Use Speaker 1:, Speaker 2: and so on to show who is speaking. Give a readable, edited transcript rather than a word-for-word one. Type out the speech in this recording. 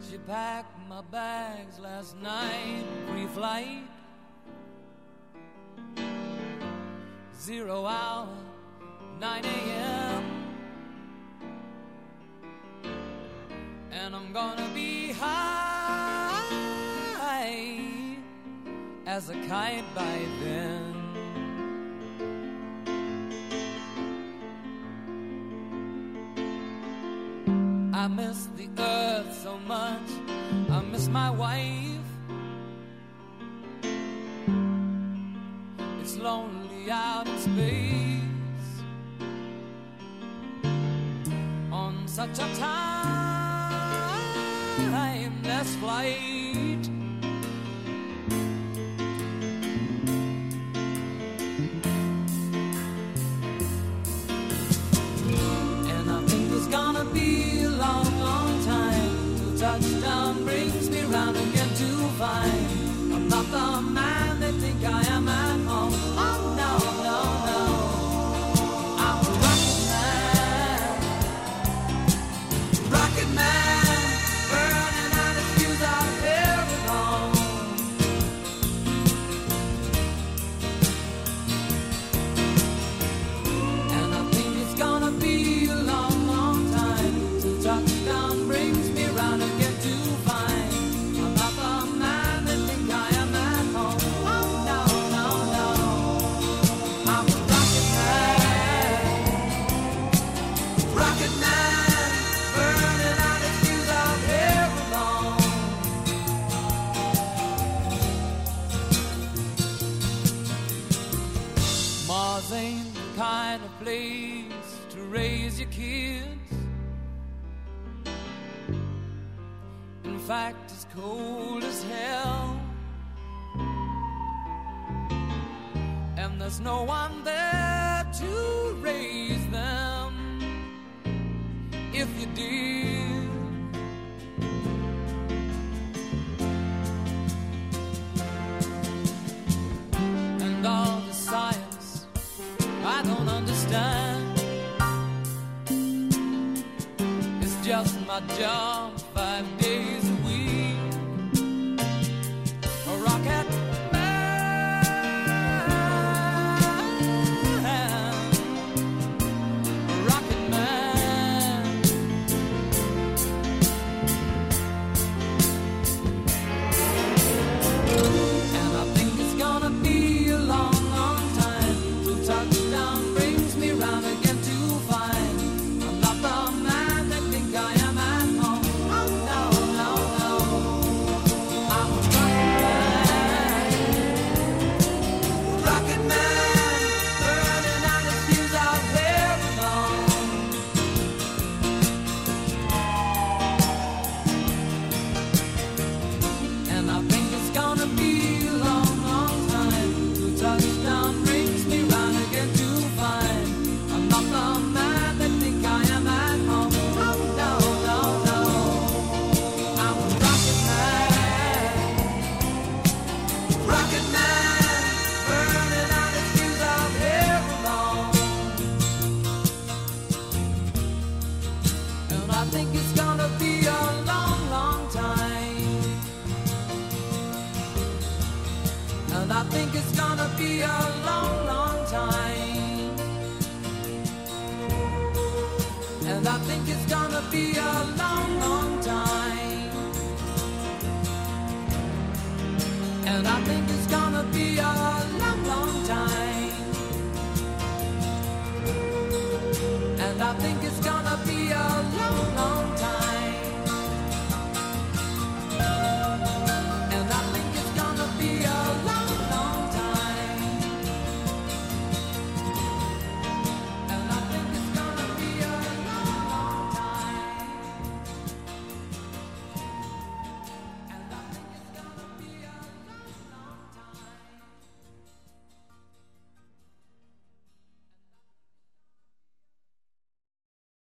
Speaker 1: She packed my bags last night, pre-flight, 0 hour, 9 a.m. And I'm gonna be high as a kite by then. I miss the earth so much, I miss my wife. It's lonely out in space on such a timeless flight. And I think it's gonna be a long, long time till touchdown brings me round again to find I'm not the man they think I am at home. Oh no, no, no, I'm a rocket man, burning out his fuse out here at home. And I think it's gonna be a long, long time till touchdown brings me round again to find I'm not the man they think I am at home. Oh no, no, no, I'm a rocket man, burning out his fuse out here alone. Mars ain't the kind of place to raise your kids. In fact, it's cold as hell, and there's no one there to raise them if you did. And all the science I don't understand, it's just my job 5 days a week. A rocket man, a rocket man. And I think it's gonna be a long, long time till touchdown brings me round again to find I'm not the man they think I am at home. Oh no, no, no, I'm a rocket man, burning out his fuse out here alone. And I think it's gonna be a long, long time till touchdown brings me round again to find I'm not the man they think I am at home. Oh no, no, no, I'm a rocket man, burning out his fuse out here alone. And I think it's gonna be a long, long time. And I think it's gonna be a long, long time. And I think it's gonna be a long, long time. And I think it's gonna be a long, long time. And I think it's gonna